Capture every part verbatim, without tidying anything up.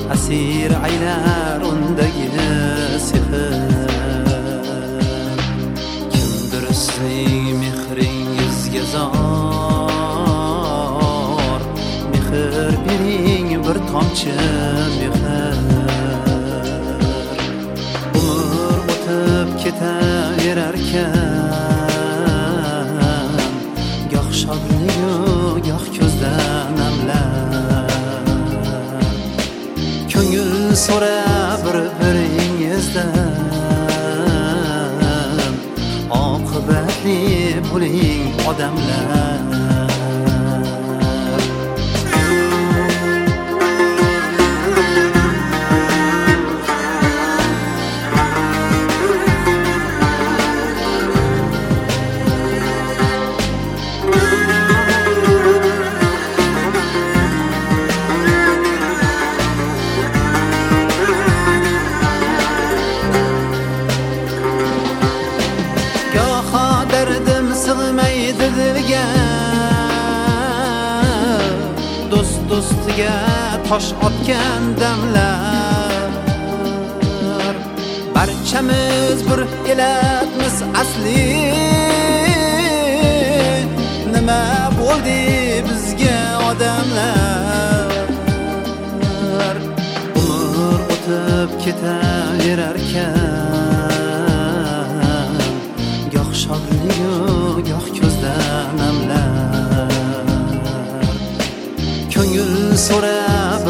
asir aylar undagi sehr. Kimdir sizning mehringizga zor, mehr bering bir tomchi mehr. Umr o'tib ketaverarkan, goh shodligu goh ko'zdan namlar. Ko'ngil so'rab bir-biringizdan, oqibatli bo'ling odamlar. Sig'maydi dilga, do'st do'stiga tosh otgan damlar. Barchamiz bir elatmiz asli, nima bo'ldi bizga odamlar. Umr o'tib ketaverarkan, goh shodligu goh ko'zdan namlar. Ko'ngil so'rab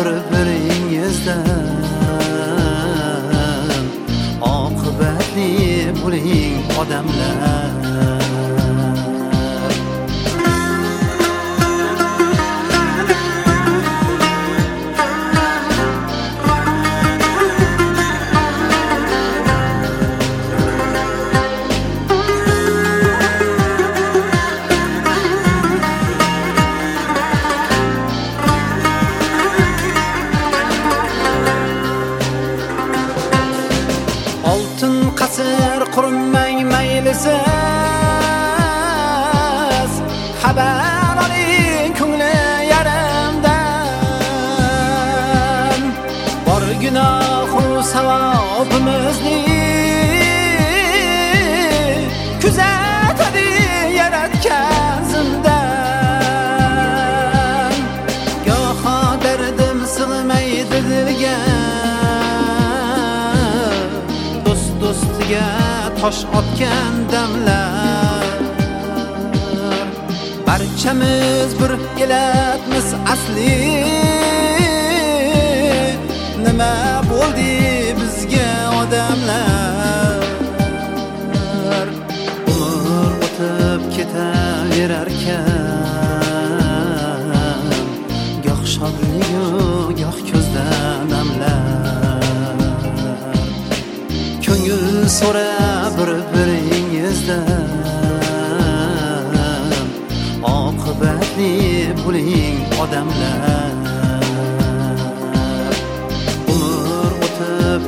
bir-biringizdan, oqibatli bo'ling odamlar. Qasr qurmang maylisiz, xabar oling ko'ngli yarimdan. Bor gunohu savobimizni kuzatadi yaratgan zimdan. Goho dardim sig'maydi dilga, do'stiga tosh otgan damlar. Barchamiz bir elatmiz asli, nima bo'ldi bizga odamlar. Umr o'tib ketaverarkan, goh shodligu goh ko'zdan namlar. Ko'ngil so'rab bir-biringizdan, oqibatli bo'ling odamlar. Umr o'tib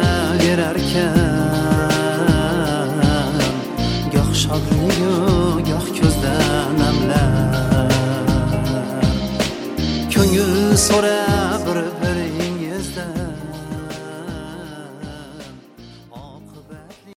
ketaverarkan, goh shodligu goh ko'zdan namlar. Ko'ngil so'rab bir